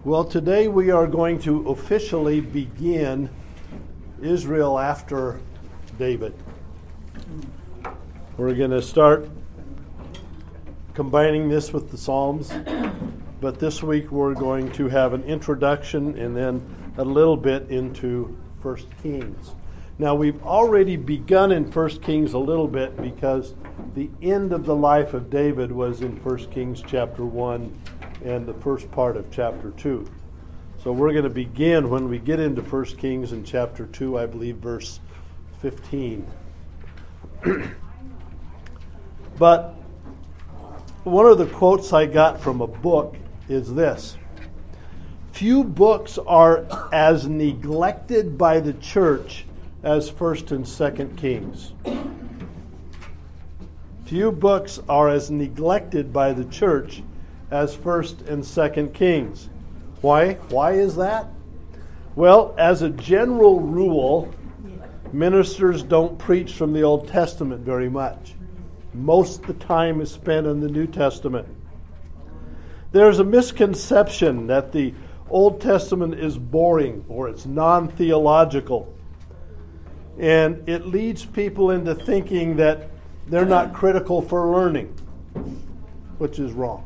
Well, today we are going to officially begin Israel after David. We're going to start combining this with the Psalms, but this week we're going to have an introduction and then a little bit into 1 Kings. Now, we've already begun in 1 Kings a little bit because the end of the life of David was in 1 Kings chapter 1 and the first part of chapter 2. So we're going to begin when we get into 1 Kings in chapter 2, I believe, verse 15. But one of the quotes I got from a book is this: few books are as neglected by the church as 1 and 2 Kings. Few books are as neglected by the church as 1 and 2 Kings. Why? Why is that? Well, as a general rule, ministers don't preach from the Old Testament very much. Most of the time is spent in the New Testament. There's a misconception that the Old Testament is boring or it's non-theological. And it leads people into thinking that they're not critical for learning, which is wrong.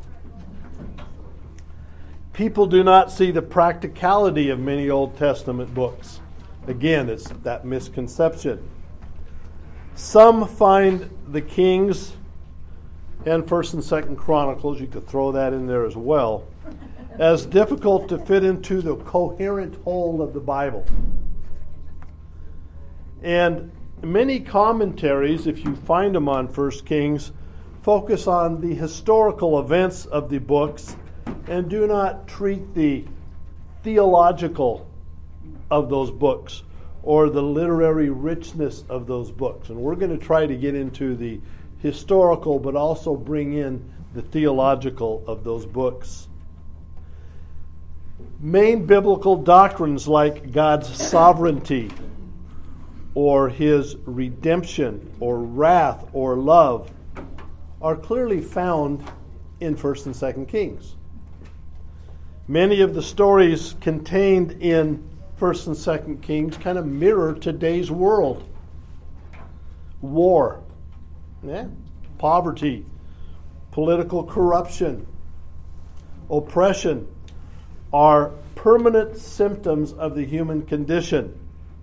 People do not see the practicality of many Old Testament books. Again, it's that misconception. Some find the Kings and 1st and 2nd Chronicles, you could throw that in there as well, as difficult to fit into the coherent whole of the Bible. And many commentaries, if you find them on 1 Kings, focus on the historical events of the books and do not treat the theological of those books or the literary richness of those books. And we're going to try to get into the historical but also bring in the theological of those books. Main biblical doctrines like God's sovereignty or His redemption or wrath or love are clearly found in 1st and 2nd Kings. Many of the stories contained in 1st and 2nd Kings kind of mirror today's world. War, poverty, political corruption, oppression are permanent symptoms of the human condition.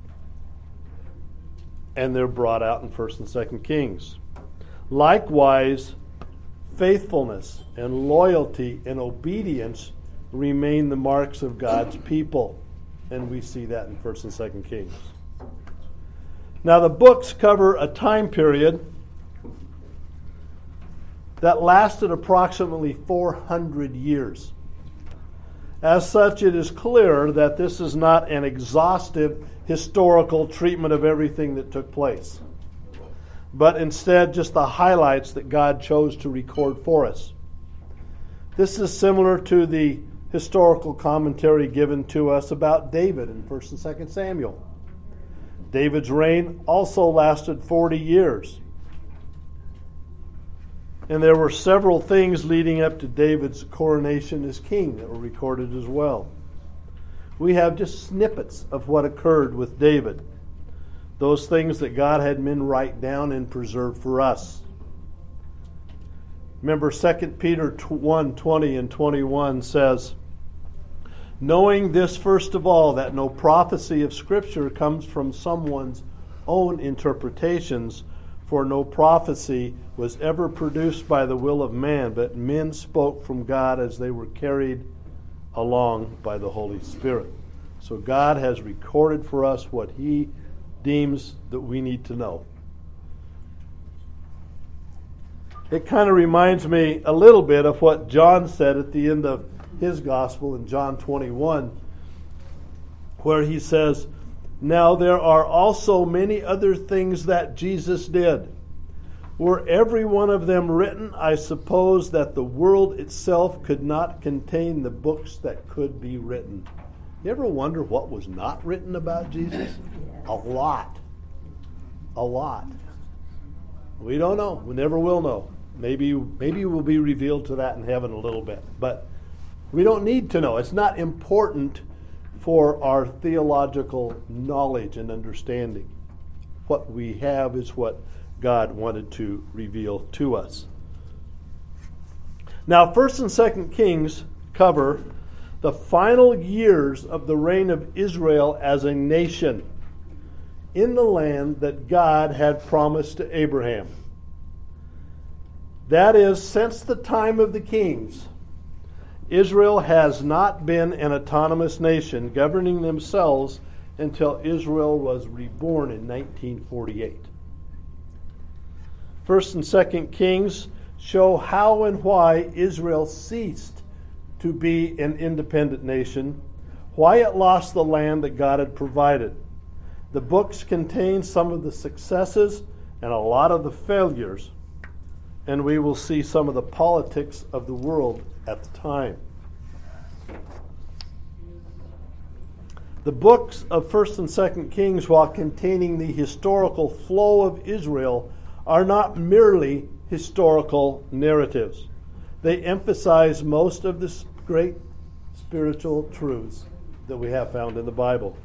And they're brought out in 1st and 2nd Kings. Likewise, faithfulness and loyalty and obedience remain the marks of God's people. And we see that in 1st and 2nd Kings. Now, the books cover a time period that lasted approximately 400 years. As such, it is clear that this is not an exhaustive historical treatment of everything that took place, but instead just the highlights that God chose to record for us. This is similar to the historical commentary given to us about David in 1st and 2nd Samuel. David's reign also lasted 40 years. And there were several things leading up to David's coronation as king that were recorded as well. We have just snippets of what occurred with David. Those things that God had men write down and preserve for us. Remember 2 Peter 1:20 and 21 says, knowing this first of all, that no prophecy of Scripture comes from someone's own interpretations, for no prophecy was ever produced by the will of man, but men spoke from God as they were carried along by the Holy Spirit. So God has recorded for us what He deems that we need to know. It kind of reminds me a little bit of what John said at the end of his gospel in John 21, where he says, now there are also many other things that Jesus did. Were every one of them written, I suppose that the world itself could not contain the books that could be written. You ever wonder what was not written about Jesus? A lot. A lot. We don't know. We never will know. Maybe we'll be revealed to that in heaven a little bit. But We don't need to know. It's not important for our theological knowledge and understanding. What we have is what God wanted to reveal to us. Now, 1st and 2nd Kings cover the final years of the reign of Israel as a nation in the land that God had promised to Abraham. That is, since the time of the kings, Israel has not been an autonomous nation governing themselves until Israel was reborn in 1948. 1st and 2nd Kings show how and why Israel ceased to be an independent nation, why it lost the land that God had provided. The books contain some of the successes and a lot of the failures, and we will see some of the politics of the world at the time. The books of 1st and 2nd Kings, while containing the historical flow of Israel, are not merely historical narratives. They emphasize most of the great spiritual truths that we have found in the Bible.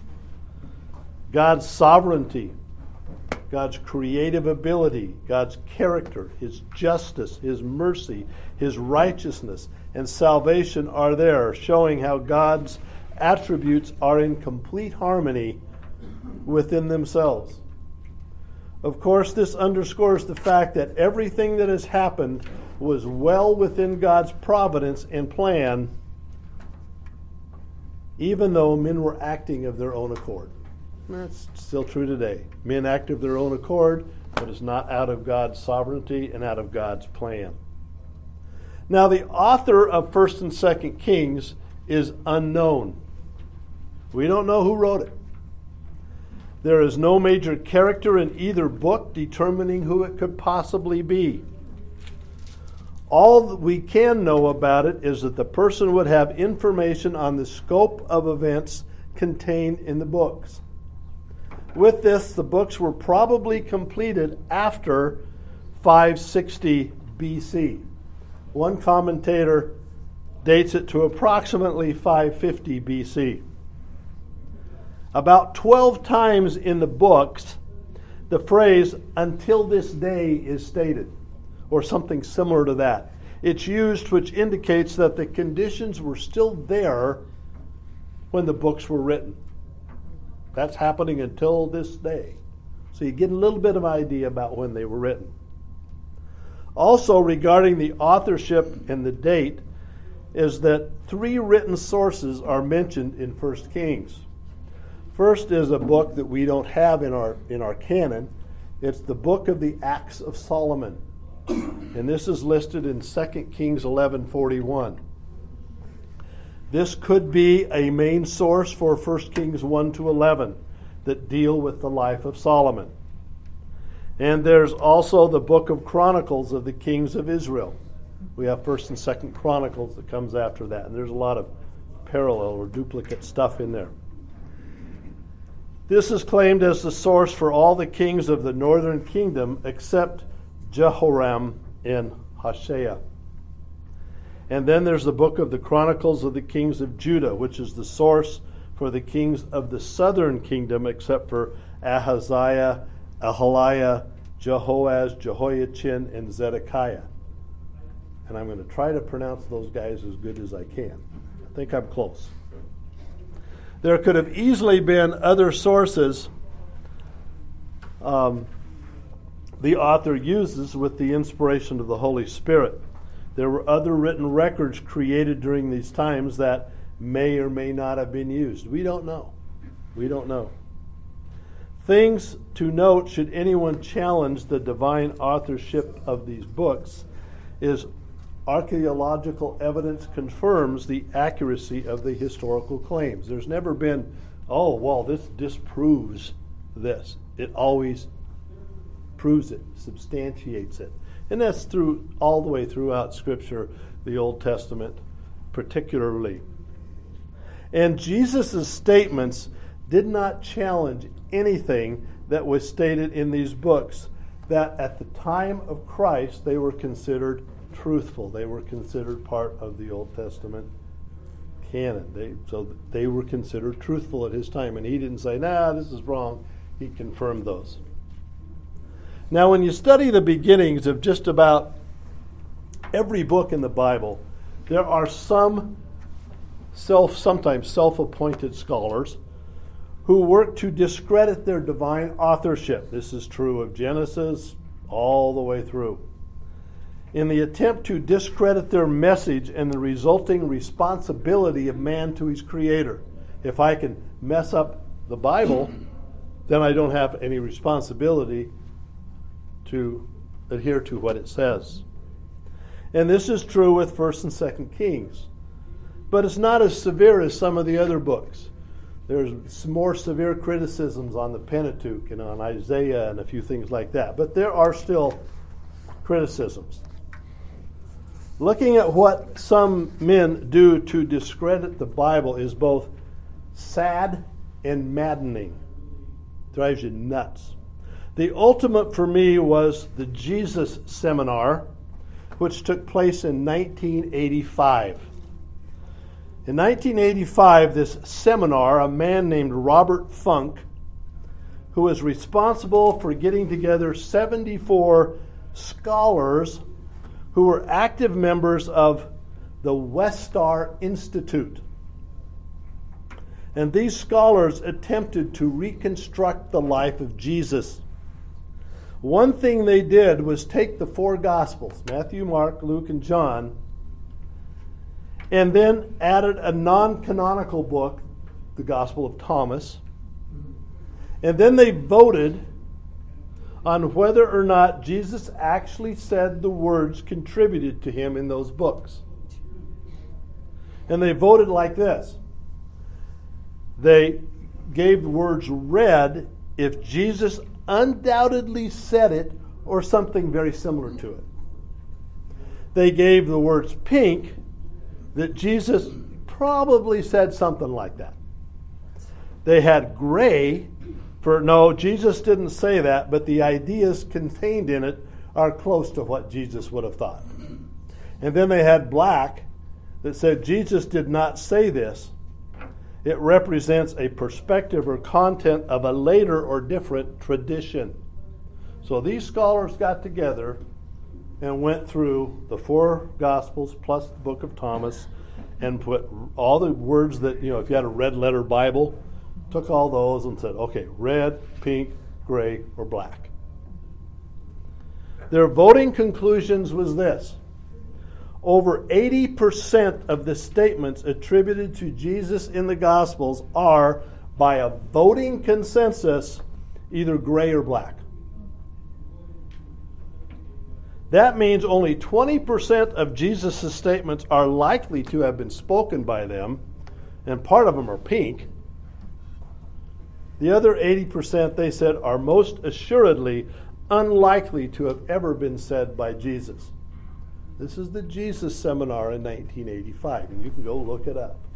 God's sovereignty, God's creative ability, God's character, His justice, His mercy, His righteousness, and salvation are there, showing how God's attributes are in complete harmony within themselves. Of course, this underscores the fact that everything that has happened was well within God's providence and plan, even though men were acting of their own accord. That's still true today. Men act of their own accord, but it's not out of God's sovereignty and out of God's plan. Now, the author of 1st and 2nd Kings is unknown. We don't know who wrote it. There is no major character in either book determining who it could possibly be. All that we can know about it is that the person would have information on the scope of events contained in the books. With this, the books were probably completed after 560 BC. One commentator dates it to approximately 550 BC. About 12 times in the books, the phrase "until this day" is stated, or something similar to that. It's used, which indicates that the conditions were still there when the books were written. That's happening until this day. So you get a little bit of idea about when they were written. Also, regarding the authorship and the date, is that 3 written sources are mentioned in 1 Kings. First is a book that we don't have in our canon. It's the book of the Acts of Solomon. And this is listed in 2 Kings 11:41. This could be a main source for 1 Kings 1 to 11 that deal with the life of Solomon. And there's also the book of Chronicles of the kings of Israel. We have 1st and 2nd Chronicles that comes after that. And there's a lot of parallel or duplicate stuff in there. This is claimed as the source for all the kings of the northern kingdom except Jehoram and Hoshea. And then there's the book of the Chronicles of the kings of Judah, which is the source for the kings of the southern kingdom except for Ahaziah, Ahaliah, Jehoaz, Jehoiachin, and Zedekiah. And I'm going to try to pronounce those guys as good as I can. I think I'm close. There could have easily been other sources the author uses with the inspiration of the Holy Spirit. There were other written records created during these times that may or may not have been used. We don't know. We don't know. Things to note should anyone challenge the divine authorship of these books is archaeological evidence confirms the accuracy of the historical claims. There's never been, this disproves this. It always proves it, substantiates it. And that's through all the way throughout Scripture, the Old Testament particularly. And Jesus' statements did not challenge anything that was stated in these books, that at the time of Christ they were considered truthful. They were considered part of the Old Testament canon. So they were considered truthful at his time. And he didn't say, nah, this is wrong. He confirmed those. Now, when you study the beginnings of just about every book in the Bible, there are some sometimes self-appointed scholars who work to discredit their divine authorship. This is true of Genesis all the way through. In the attempt to discredit their message and the resulting responsibility of man to his Creator. If I can mess up the Bible, then I don't have any responsibility to adhere to what it says. And this is true with 1st and 2nd Kings. But it's not as severe as some of the other books. There's some more severe criticisms on the Pentateuch and on Isaiah and a few things like that. But there are still criticisms. Looking at what some men do to discredit the Bible is both sad and maddening. Drives you nuts. The ultimate for me was the Jesus Seminar, which took place in 1985. In 1985, this seminar, a man named Robert Funk, who was responsible for getting together 74 scholars who were active members of the Westar Institute. And these scholars attempted to reconstruct the life of Jesus. One thing they did was take the 4 Gospels, Matthew, Mark, Luke, and John, and then added a non-canonical book, the Gospel of Thomas. And then they voted on whether or not Jesus actually said the words contributed to him in those books. And they voted like this. They gave the words red if Jesus undoubtedly said it or something very similar to it. They gave the words pink that Jesus probably said something like that. They had gray for no, Jesus didn't say that, but the ideas contained in it are close to what Jesus would have thought. And then they had black that said Jesus did not say this. It represents a perspective or content of a later or different tradition. So these scholars got together and went through the 4 Gospels plus the book of Thomas and put all the words that, if you had a red letter Bible, took all those and said, okay, red, pink, gray, or black. Their voting conclusions was this. Over 80% of the statements attributed to Jesus in the Gospels are, by a voting consensus, either gray or black. That means only 20% of Jesus' statements are likely to have been spoken by them, and part of them are pink. The other 80%, they said, are most assuredly unlikely to have ever been said by Jesus. This is the Jesus Seminar in 1985, and you can go look it up.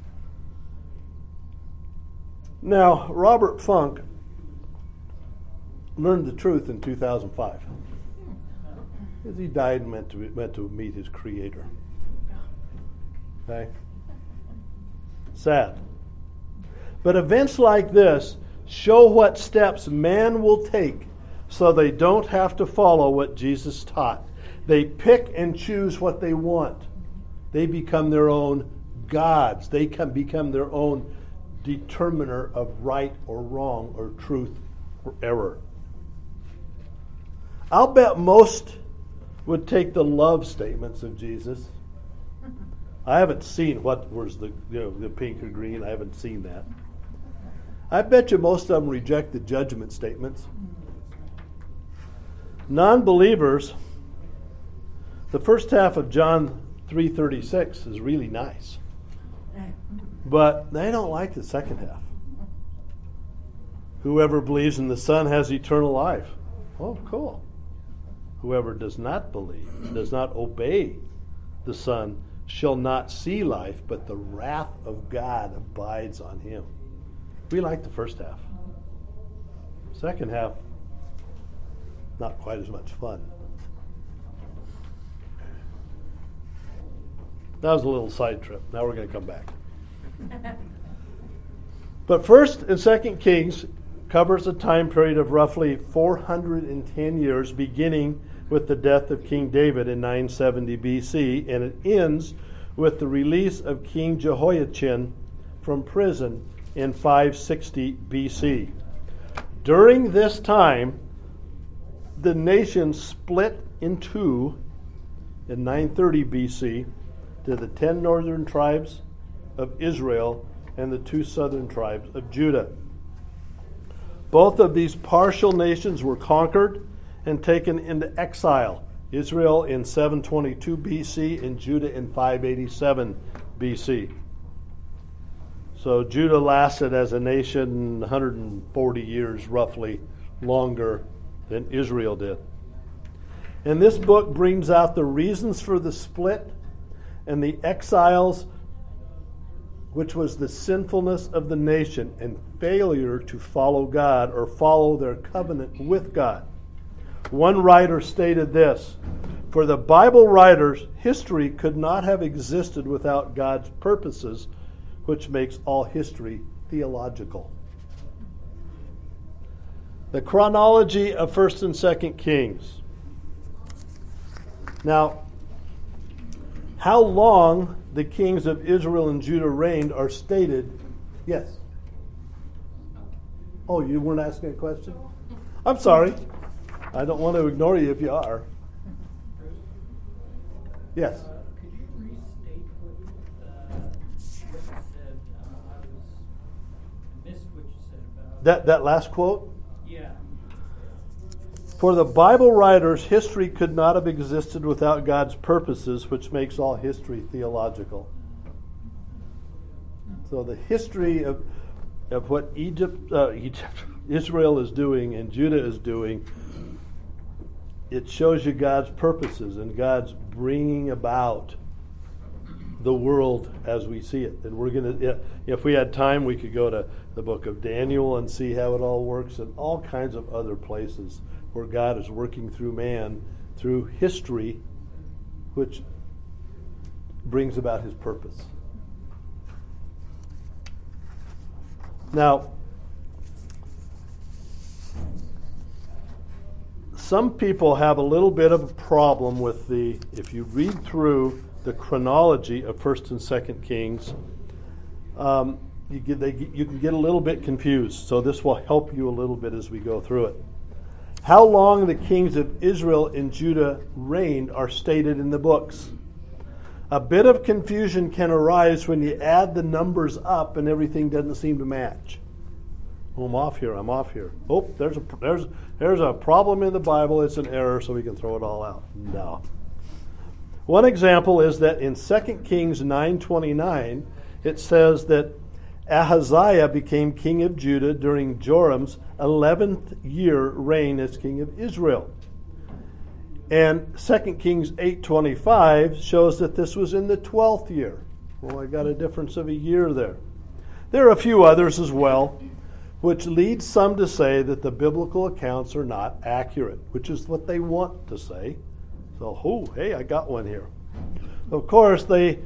Now, Robert Funk learned the truth in 2005. Because he died and meant to meet his Creator. Okay? Sad. But events like this show what steps man will take so they don't have to follow what Jesus taught. They pick and choose what they want. They become their own gods. They can become their own determiner of right or wrong or truth or error. I'll bet most would take the love statements of Jesus. I haven't seen what was the pink or green. I haven't seen that. I bet you most of them reject the judgment statements. Non-believers, the first half of John 3:36 is really nice. But they don't like the second half. Whoever believes in the Son has eternal life. Oh, cool. Whoever does not believe, does not obey the Son, shall not see life, but the wrath of God abides on him. We like the first half. Second half, not quite as much fun. That was a little side trip. Now we're going to come back. But 1st and 2nd Kings covers a time period of roughly 410 years, beginning with the death of King David in 970 BC, and it ends with the release of King Jehoiachin from prison in 560 BC. During this time, the nation split in two in 930 BC to the 10 northern tribes of Israel and the 2 southern tribes of Judah. Both of these partial nations were conquered and taken into exile. Israel in 722 BC and Judah in 587 BC. So Judah lasted as a nation 140 years roughly longer than Israel did. And this book brings out the reasons for the split and the exiles, which was the sinfulness of the nation and failure to follow God or follow their covenant with God. One writer stated this: for the Bible writers, history could not have existed without God's purposes, which makes all history theological. The chronology of 1st and 2nd Kings. Now, how long the kings of Israel and Judah reigned are stated. Yes. Oh, you weren't asking a question? I'm sorry. I don't want to ignore you if you are. Yes. Could you restate what you said? I missed what you said about That last quote? Yeah. For the Bible writers, history could not have existed without God's purposes, which makes all history theological. So the history of what Israel is doing and Judah is doing, it shows you God's purposes and God's bringing about the world as we see it. And we're going to, if we had time, we could go to the book of Daniel and see how it all works, and all kinds of other places where God is working through man, through history, which brings about his purpose. Now, some people have a little bit of a problem with if you read through the chronology of 1st and 2nd Kings, you can get a little bit confused. So this will help you a little bit as we go through it. How long the kings of Israel and Judah reigned are stated in the books. A bit of confusion can arise when you add the numbers up and everything doesn't seem to match. Oh, I'm off here. Oh, there's a problem in the Bible. It's an error, so we can throw it all out. No. One example is that in 2 Kings 9:29, it says that Ahaziah became king of Judah during Joram's 11th year reign as king of Israel. And 2 Kings 8:25 shows that this was in the 12th year. Well, I got a difference of a year there. There are a few others as well, which leads some to say that the biblical accounts are not accurate, which is what they want to say. So, hey, I got one here. Of course, they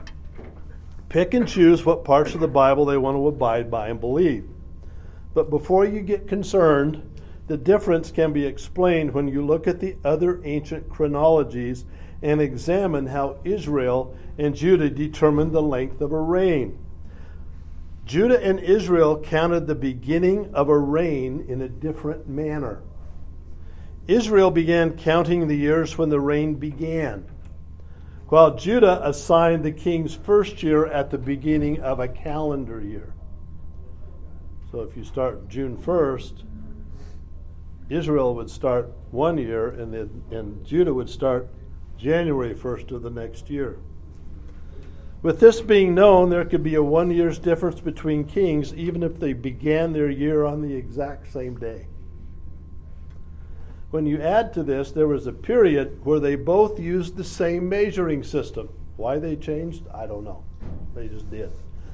pick and choose what parts of the Bible they want to abide by and believe. But before you get concerned, the difference can be explained when you look at the other ancient chronologies and examine how Israel and Judah determined the length of a reign. Judah and Israel counted the beginning of a reign in a different manner. Israel began counting the years when the reign began, while Judah assigned the king's first year at the beginning of a calendar year. So if you start June 1st, Israel would start one year, and Judah would start January 1st of the next year. With this being known, there could be a 1 year's difference between kings, even if they began their year on the exact same day. When you add to this, there was a period where they both used the same measuring system. Why they changed, I don't know. They just did.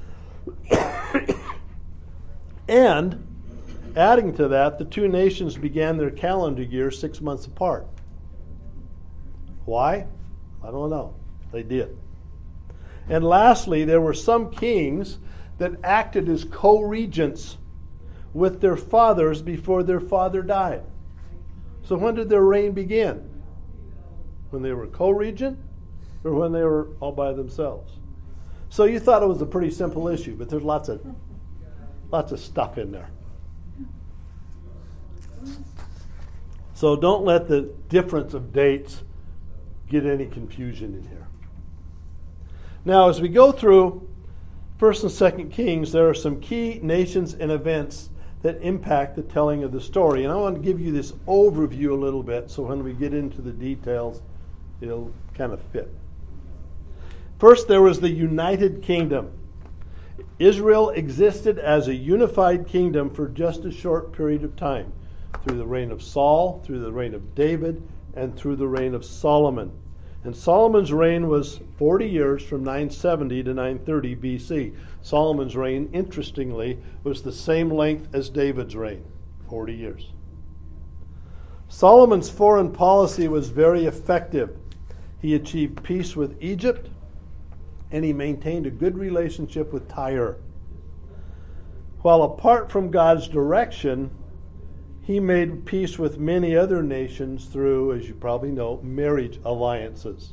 And adding to that, the two nations began their calendar year 6 months apart. Why? I don't know. They did. And lastly, there were some kings that acted as co-regents with their fathers before their father died. So when did their reign begin? When they were co-regent or when they were all by themselves? So you thought it was a pretty simple issue, but there's lots of stuff in there. So don't let the difference of dates get any confusion in here. Now, as we go through 1st and 2nd Kings, there are some key nations and events that impact the telling of the story. And I want to give you this overview a little bit so when we get into the details, it'll kind of fit. First, there was the United Kingdom. Israel existed as a unified kingdom for just a short period of time, through the reign of Saul, through the reign of David, and through the reign of Solomon. And Solomon's reign was 40 years from 970 to 930 BC. Solomon's reign, interestingly, was the same length as David's reign, 40 years. Solomon's foreign policy was very effective. He achieved peace with Egypt, and he maintained a good relationship with Tyre. While apart from God's direction, he made peace with many other nations through, as you probably know, marriage alliances.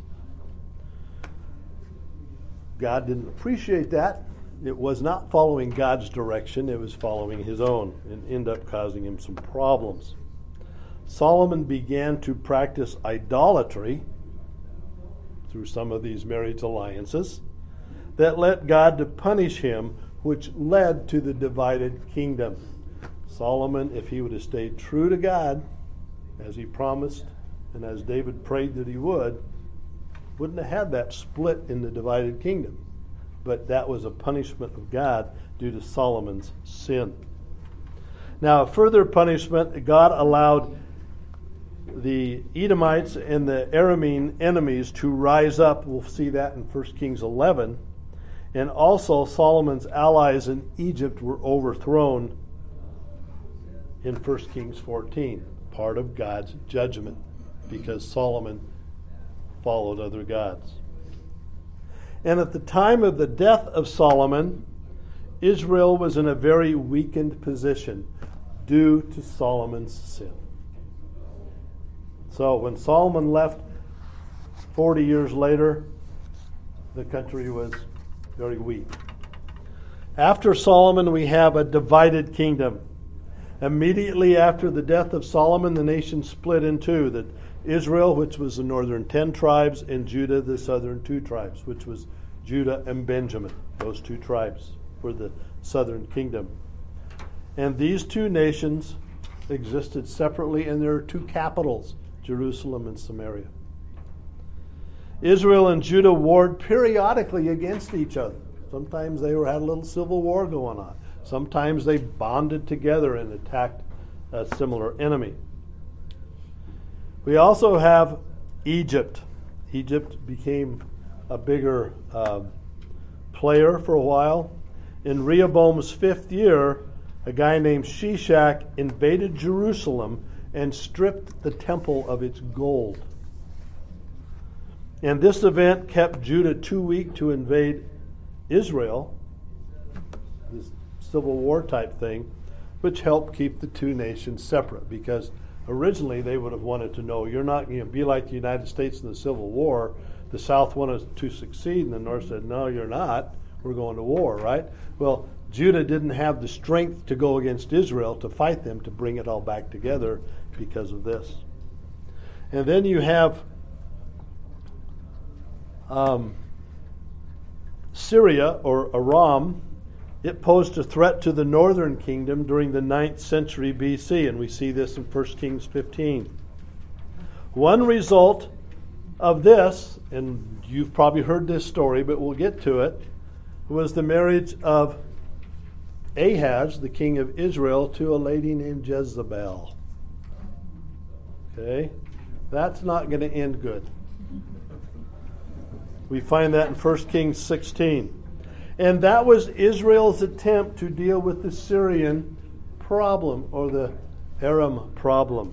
God didn't appreciate that. It was not following God's direction. It was following his own and ended up causing him some problems. Solomon began to practice idolatry through some of these marriage alliances that led God to punish him, which led to the divided kingdom. Solomon, if he would have stayed true to God, as he promised, and as David prayed that he would, wouldn't have had that split in the divided kingdom. But that was a punishment of God due to Solomon's sin. Now, a further punishment, God allowed the Edomites and the Aramean enemies to rise up. We'll see that in 1 Kings 11. And also Solomon's allies in Egypt were overthrown in 1 Kings 14, part of God's judgment, because Solomon followed other gods. And at the time of the death of Solomon, Israel was in a very weakened position due to Solomon's sin. So when Solomon left 40 years later, the country was very weak. After Solomon, we have a divided kingdom. Immediately after the death of Solomon, the nation split in two. That Israel, which was the northern 10 tribes, and Judah, the southern 2 tribes, which was Judah and Benjamin. Those 2 tribes were the southern kingdom. And these 2 nations existed separately, and there are 2 capitals, Jerusalem and Samaria. Israel and Judah warred periodically against each other. Sometimes they had a little civil war going on. Sometimes they bonded together and attacked a similar enemy. We also have Egypt. Egypt became a bigger player for a while. In Rehoboam's 5th year, a guy named Shishak invaded Jerusalem and stripped the temple of its gold. And this event kept Judah too weak to invade Israel, this Civil War type thing, which helped keep the 2 nations separate, because originally they would have wanted to know, you're not going to be like the United States in the Civil War. The South wanted to succeed, and the North said, no, you're not. We're going to war, right? Well, Judah didn't have the strength to go against Israel to fight them, to bring it all back together because of this. And then you have Syria, or Aram. It posed a threat to the northern kingdom during the 9th century BC, and we see this in 1 Kings 15. One result of this, and you've probably heard this story, but we'll get to it, was the marriage of Ahaz, the king of Israel, to a lady named Jezebel. Okay? That's not going to end good. We find that in 1 Kings 16. And that was Israel's attempt to deal with the Syrian problem, or the Aram problem.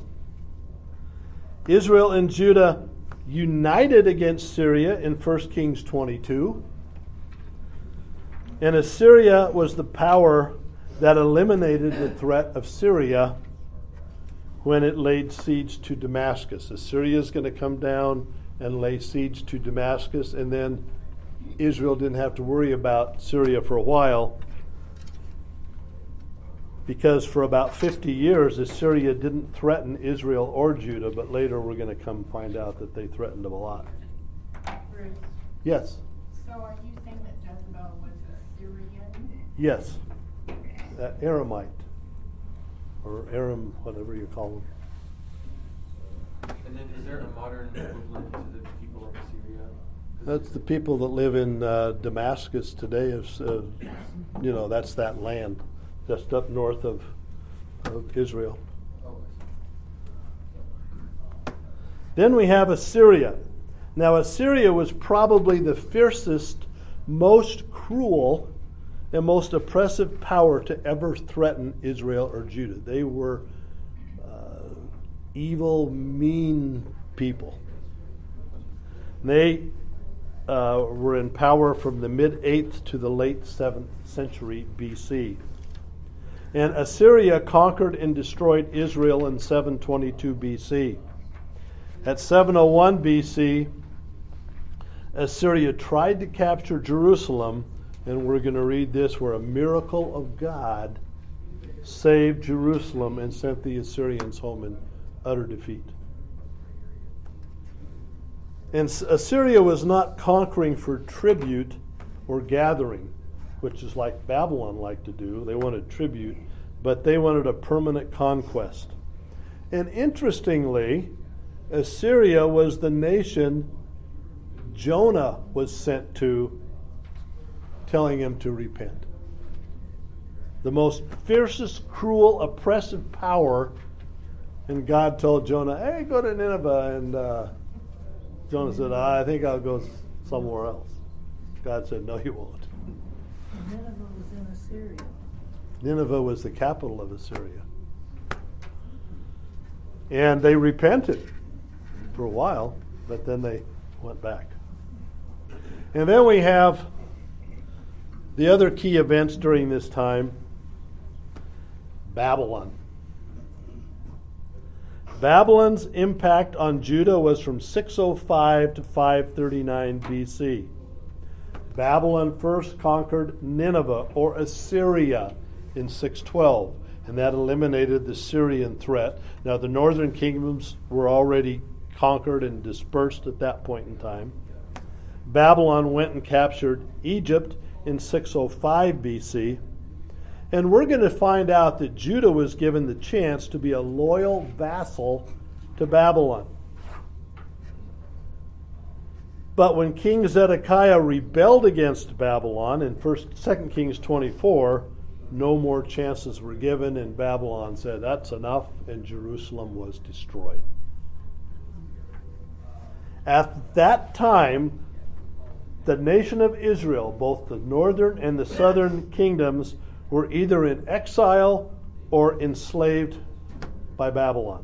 Israel and Judah united against Syria in 1 Kings 22. And Assyria was the power that eliminated the threat of Syria when it laid siege to Damascus. Assyria is going to come down and lay siege to Damascus, and then Israel didn't have to worry about Syria for a while, because for about 50 years Assyria didn't threaten Israel or Judah, but later we're going to come find out that they threatened them a lot. Bruce, Yes. so are you saying that Jezebel was a Syrian? Yes. Aramite. Or Aram, whatever you call them. And then is there a modern equivalent to the people of Assyria? That's the people that live in Damascus today. That's that land just up north of Israel. Oh, Then we have Assyria. Now, Assyria was probably the fiercest, most cruel, and most oppressive power to ever threaten Israel or Judah. They were evil, mean people. They were in power from the mid-8th to the late 7th century BC. And Assyria conquered and destroyed Israel in 722 BC. At 701 BC, Assyria tried to capture Jerusalem, and we're going to read this, where a miracle of God saved Jerusalem and sent the Assyrians home in utter defeat. And Assyria was not conquering for tribute or gathering, which is like Babylon liked to do. They wanted tribute, but they wanted a permanent conquest. And interestingly, Assyria was the nation Jonah was sent to, telling him to repent. The most fiercest, cruel, oppressive power. And God told Jonah, hey, go to Nineveh. And Jonah said, I think I'll go somewhere else. God said, no, you won't. Nineveh was in Assyria. Nineveh was the capital of Assyria. And they repented for a while, but then they went back. And then we have the other key events during this time, Babylon. Babylon's impact on Judah was from 605 to 539 BC. Babylon first conquered Nineveh, or Assyria, in 612, and that eliminated the Syrian threat. Now, the northern kingdoms were already conquered and dispersed at that point in time. Babylon went and captured Egypt in 605 BC. And we're going to find out that Judah was given the chance to be a loyal vassal to Babylon. But when King Zedekiah rebelled against Babylon in 2 Kings 24, no more chances were given, and Babylon said, that's enough, and Jerusalem was destroyed. At that time, the nation of Israel, both the northern and the southern kingdoms, were either in exile or enslaved by Babylon.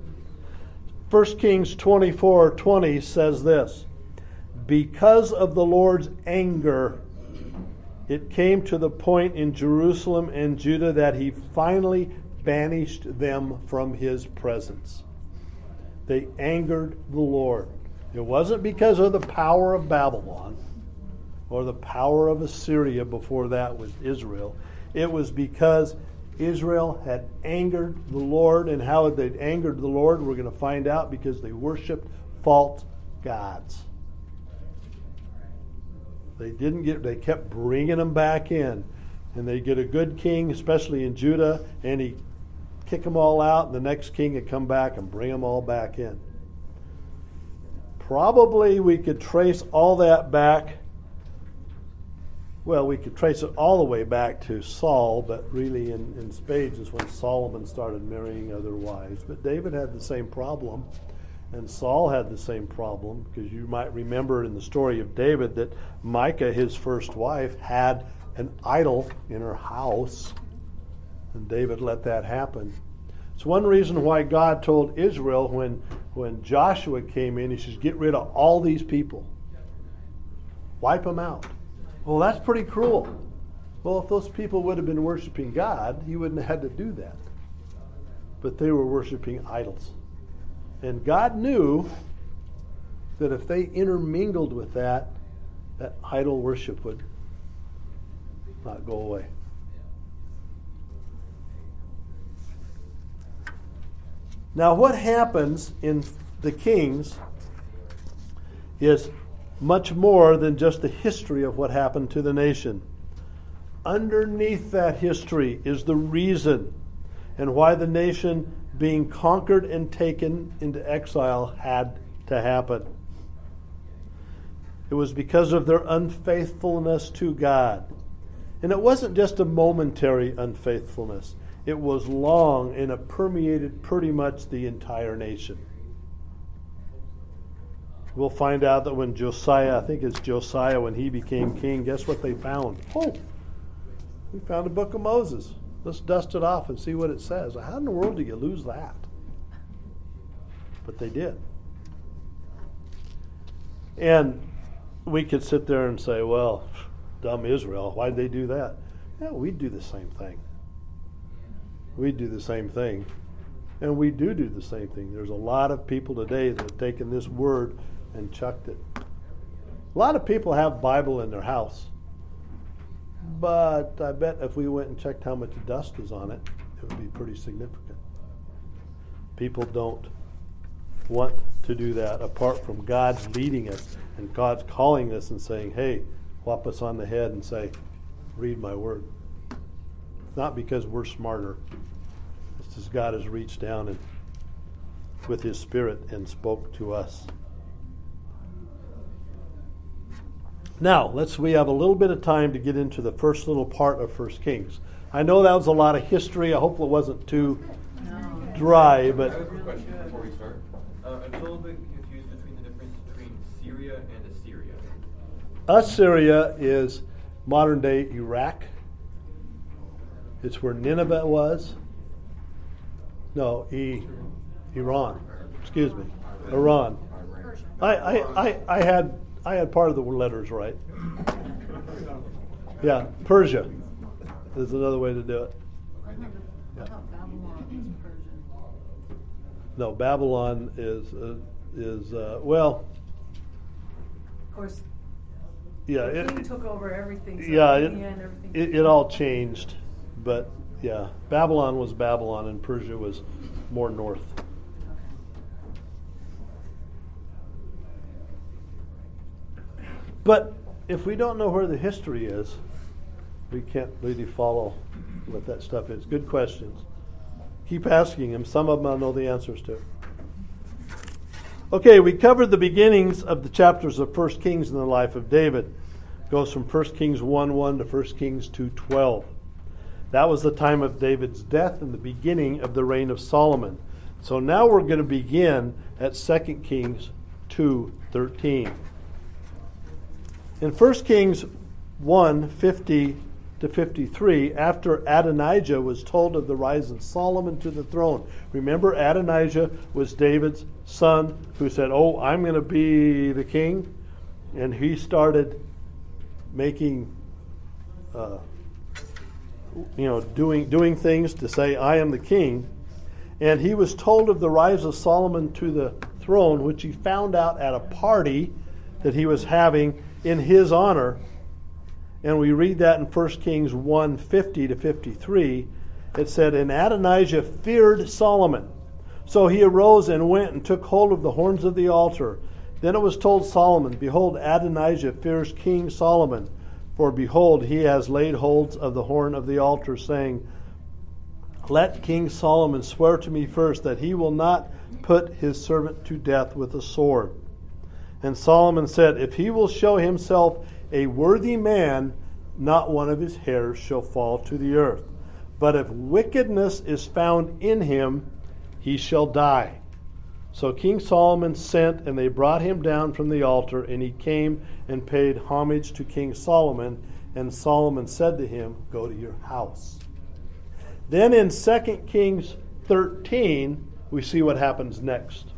1 Kings 24:20 says this, because of the Lord's anger, it came to the point in Jerusalem and Judah that he finally banished them from his presence. They angered the Lord. It wasn't because of the power of Babylon or the power of Assyria before that with Israel. It was because Israel had angered the Lord. And how had they angered the Lord? We're going to find out, because they worshiped false gods. They kept bringing them back in. And they get a good king, especially in Judah, and he'd kick them all out, and the next king would come back and bring them all back in. Probably we could trace all that back. Well, we could trace it all the way back to Saul, but really in spades is when Solomon started marrying other wives. But David had the same problem, and Saul had the same problem, because you might remember in the story of David that Micah, his first wife, had an idol in her house, and David let that happen. It's one reason why God told Israel when Joshua came in, he says, get rid of all these people. Wipe them out. Well, that's pretty cruel. Well, if those people would have been worshiping God, he wouldn't have had to do that. But they were worshiping idols. And God knew that if they intermingled with that idol worship would not go away. Now, what happens in the Kings is much more than just the history of what happened to the nation. Underneath that history is the reason and why the nation being conquered and taken into exile had to happen. It was because of their unfaithfulness to God. And it wasn't just a momentary unfaithfulness. It was long, and it permeated pretty much the entire nation. We'll find out that when Josiah, I think it's Josiah, when he became king, guess what they found? Oh, we found a book of Moses. Let's dust it off and see what it says. How in the world do you lose that? But they did. And we could sit there and say, well, dumb Israel, why'd they do that? Yeah, we'd do the same thing. We'd do the same thing. And we do the same thing. There's a lot of people today that have taken this word and chucked it. A lot of people have Bible in their house. But I bet if we went and checked how much dust is on it, it would be pretty significant. People don't want to do that apart from God's leading us and God's calling us and saying, hey, whop us on the head and say, read my word. It's not because we're smarter. It's just God has reached down and with his Spirit and spoke to us. Now, we have a little bit of time to get into the first little part of 1 Kings. I know that was a lot of history. I hope it wasn't too dry, but... I have a question before we start. I'm a little bit confused between the difference between Syria and Assyria. Assyria is modern-day Iraq. It's where Nineveh was. No, Iran. Excuse me, Iran. I had part of the letters right. Yeah, Persia is another way to do it. I thought Babylon was Persian. No, Babylon is well. Of course, Yeah, the king took over everything. So yeah, in the end, everything. it all changed, but yeah, Babylon was Babylon, and Persia was more north. But if we don't know where the history is, we can't really follow what that stuff is. Good questions. Keep asking them. Some of them I know the answers to. Okay, we covered the beginnings of the chapters of 1 Kings in the life of David. It goes from 1 Kings 1:1 to 1 Kings 2:12. That was the time of David's death and the beginning of the reign of Solomon. So now we're going to begin at 2 Kings 2:13. In 1 Kings 1:50 to 53, after Adonijah was told of the rise of Solomon to the throne. Remember, Adonijah was David's son who said, oh, I'm going to be the king. And he started making, doing things to say, I am the king. And he was told of the rise of Solomon to the throne, which he found out at a party that he was having in his honor. And we read that in 1 Kings 1:50 to 53. It said, and Adonijah feared Solomon. So he arose and went and took hold of the horns of the altar. Then it was told Solomon, behold, Adonijah fears King Solomon. For behold, he has laid hold of the horn of the altar, saying, let King Solomon swear to me first that he will not put his servant to death with a sword. And Solomon said, if he will show himself a worthy man, not one of his hairs shall fall to the earth. But if wickedness is found in him, he shall die. So King Solomon sent, and they brought him down from the altar, and he came and paid homage to King Solomon. And Solomon said to him, go to your house. Then in 2 Kings 13, we see what happens next.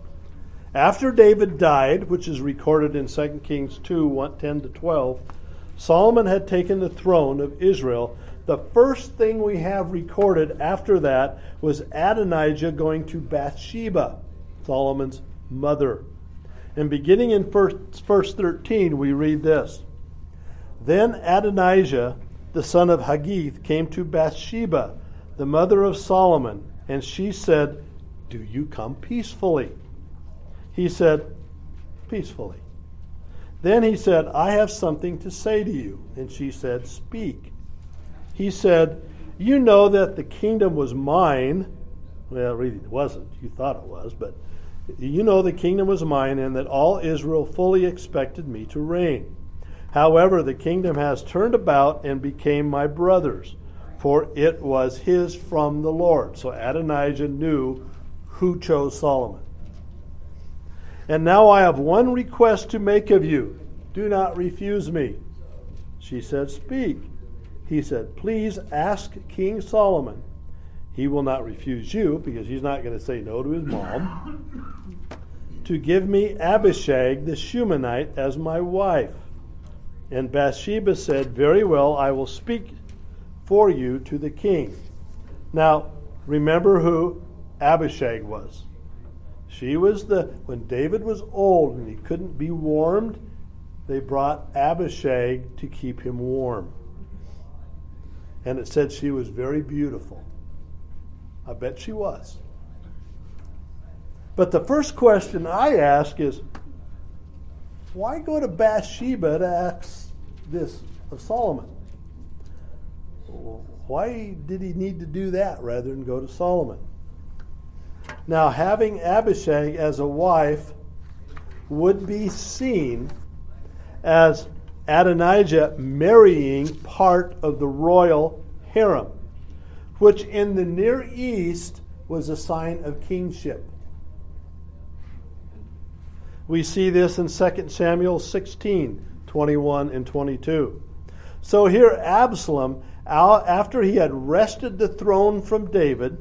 After David died, which is recorded in 2 Kings 2:10 to 12, Solomon had taken the throne of Israel, the first thing we have recorded after that was Adonijah going to Bathsheba, Solomon's mother. And beginning in verse 13, we read this. Then Adonijah, the son of Haggith, came to Bathsheba, the mother of Solomon, and she said, "Do you come peacefully?" He said, "Peacefully." Then he said, "I have something to say to you." And she said, "Speak." He said, "You know that the kingdom was mine." Well, really it wasn't. You thought it was, but you know the kingdom was mine, and that all Israel fully expected me to reign. However, the kingdom has turned about and became my brother's, for it was his from the Lord. So Adonijah knew who chose Solomon. "And now I have one request to make of you. Do not refuse me." She said, "Speak." He said, "Please ask King Solomon. He will not refuse you," because he's not going to say no to his mom, "to give me Abishag the Shunammite as my wife." And Bathsheba said, "Very well, I will speak for you to the king." Now, remember who Abishag was. She was when David was old and he couldn't be warmed, they brought Abishag to keep him warm. And it said she was very beautiful. I bet she was. But the first question I ask is, why go to Bathsheba to ask this of Solomon? Why did he need to do that rather than go to Solomon? Now, having Abishag as a wife would be seen as Adonijah marrying part of the royal harem, which in the Near East was a sign of kingship. We see this in 2 Samuel 16, 21 and 22. So here Absalom, after he had wrested the throne from David,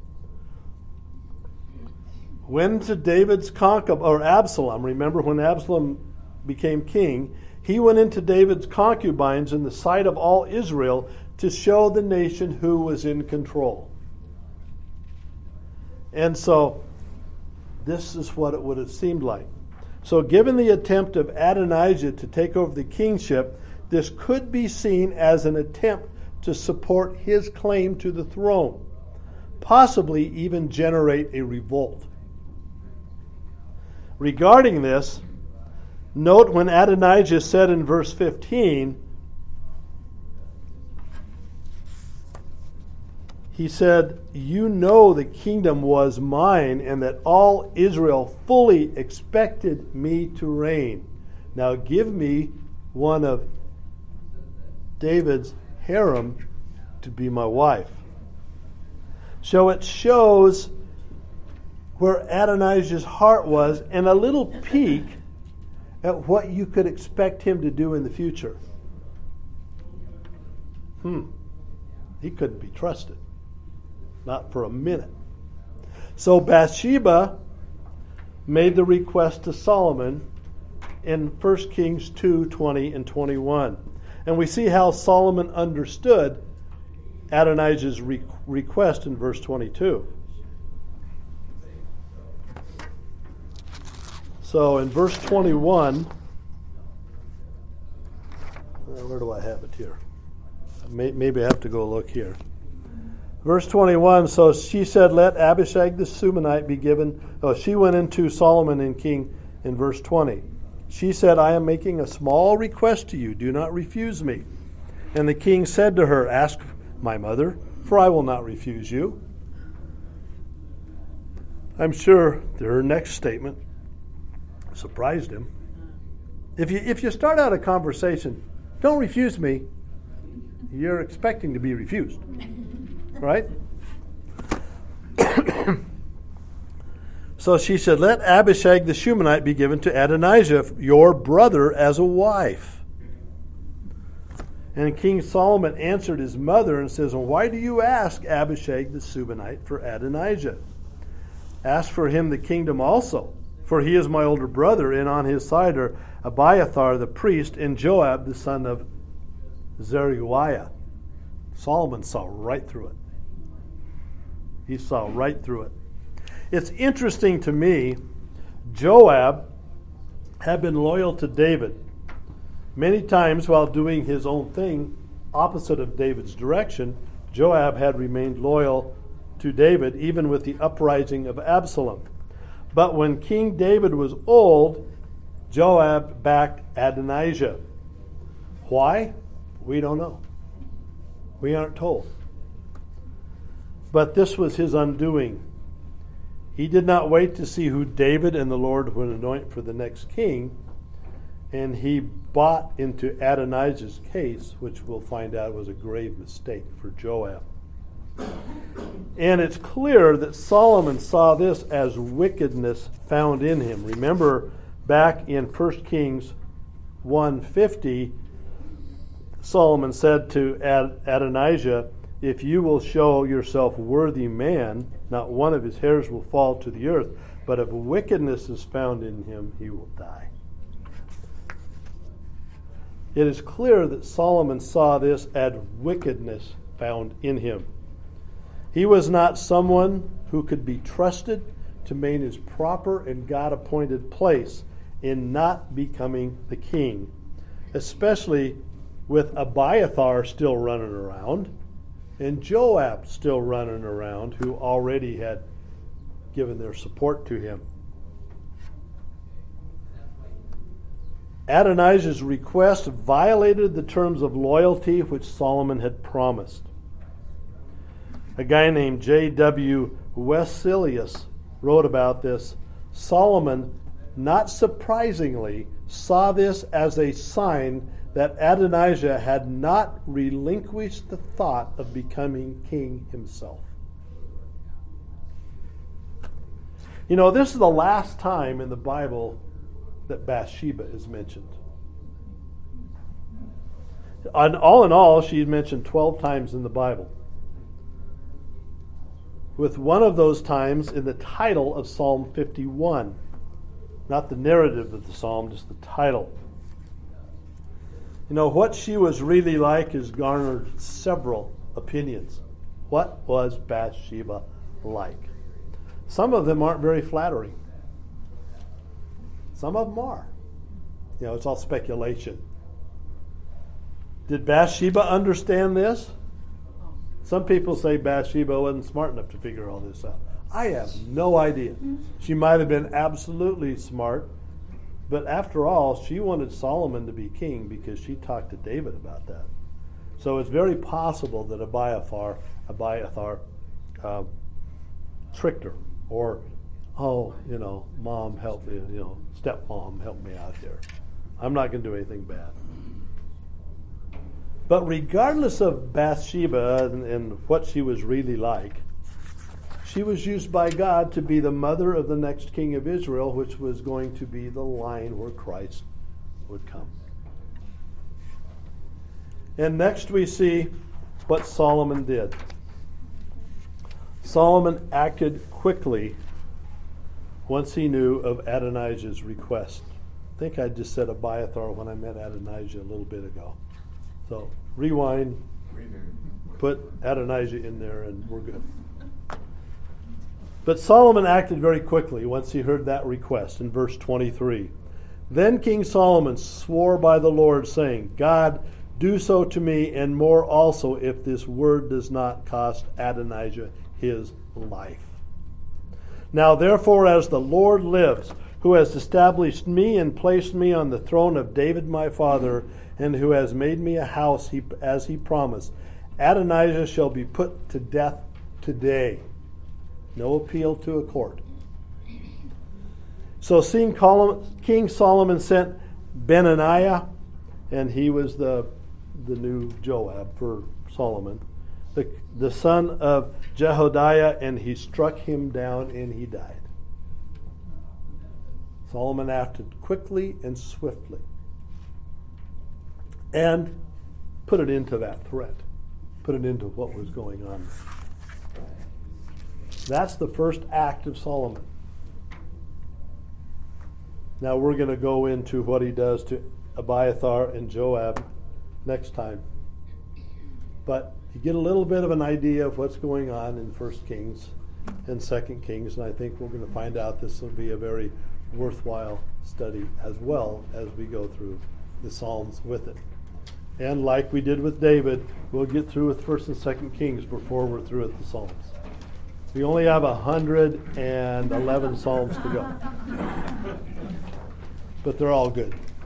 went to David's concubine, or Absalom, remember when Absalom became king, he went into David's concubines in the sight of all Israel to show the nation who was in control. And so this is what it would have seemed like. So given the attempt of Adonijah to take over the kingship, this could be seen as an attempt to support his claim to the throne, possibly even generate a revolt. Regarding this, note when Adonijah said in verse 15, he said, "You know the kingdom was mine, and that all Israel fully expected me to reign. Now give me one of David's harem to be my wife." So it shows where Adonijah's heart was, and a little peek at what you could expect him to do in the future. He couldn't be trusted. Not for a minute. So Bathsheba made the request to Solomon in 1 Kings 2, 20 and 21. And we see how Solomon understood Adonijah's request in verse 22. So in verse 21, where do I have it here? Maybe I have to go look here. Verse 21, so she said, "Let Abishag the Shunammite be given." Oh, she went into Solomon and king in verse 20. She said, "I am making a small request to you. Do not refuse me." And the king said to her, "Ask my mother, for I will not refuse you." I'm sure her next statement surprised him. If you start out a conversation, "Don't refuse me," you're expecting to be refused. Right? So she said, "Let Abishag the Shunammite be given to Adonijah, your brother, as a wife." And King Solomon answered his mother and says, "Well, why do you ask Abishag the Shunammite for Adonijah? Ask for him the kingdom also, for he is my older brother, and on his side are Abiathar the priest and Joab the son of Zeruiah. Solomon saw right through it. He saw right through it. It's interesting to me, Joab had been loyal to David. Many times while doing his own thing, opposite of David's direction, Joab had remained loyal to David, even with the uprising of Absalom. But when King David was old, Joab backed Adonijah. Why? We don't know. We aren't told. But this was his undoing. He did not wait to see who David and the Lord would anoint for the next king, and he bought into Adonijah's case, which we'll find out was a grave mistake for Joab. And it's clear that Solomon saw this as wickedness found in him. Remember, back in 1 Kings 1:50, Solomon said to Adonijah, "If you will show yourself worthy man, not one of his hairs will fall to the earth, but if wickedness is found in him, he will die." It is clear that Solomon saw this as wickedness found in him. He was not someone who could be trusted to maintain his proper and God-appointed place in not becoming the king, especially with Abiathar still running around and Joab still running around, who already had given their support to him. Adonijah's request violated the terms of loyalty which Solomon had promised. A guy named J.W. Weselius wrote about this. Solomon, not surprisingly, saw this as a sign that Adonijah had not relinquished the thought of becoming king himself. You know, this is the last time in the Bible that Bathsheba is mentioned. All in all, she's mentioned 12 times in the Bible, with one of those times in the title of Psalm 51. Not the narrative of the psalm, just the title. You know, what she was really like has garnered several opinions. What was Bathsheba like? Some of them aren't very flattering. Some of them are. You know, it's all speculation. Did Bathsheba understand this? Some people say Bathsheba wasn't smart enough to figure all this out. I have no idea. She might have been absolutely smart, but after all, she wanted Solomon to be king because she talked to David about that. So it's very possible that Abiathar tricked her, or, mom, help me, stepmom, help me out here. I'm not going to do anything bad. But regardless of Bathsheba and what she was really like, she was used by God to be the mother of the next king of Israel, which was going to be the line where Christ would come. And next we see what Solomon did. Solomon acted quickly once he knew of Adonijah's request. I think I just said Abiathar when I met Adonijah a little bit ago. So rewind, put Adonijah in there, and we're good. But Solomon acted very quickly once he heard that request in verse 23. Then King Solomon swore by the Lord, saying, God, do so to me and more also if this word does not cost Adonijah his life. Now therefore, as the Lord lives, who has established me and placed me on the throne of David my father, and who has made me a house as he promised, Adonijah shall be put to death today. No appeal to a court. So King Solomon sent Benaiah, and he was the new Joab for Solomon, the son of Jehoiada, and he struck him down and he died. Solomon acted quickly and swiftly and put it into that threat, put it into what was going on. That's the first act of Solomon. Now we're going to go into what he does to Abiathar and Joab next time. But you get a little bit of an idea of what's going on in 1 Kings and 2 Kings, and I think we're going to find out this will be a very worthwhile study as well as we go through the Psalms with it. And like we did with David, we'll get through with 1 and 2 Kings before we're through with the Psalms. We only have 111 Psalms to go. But they're all good.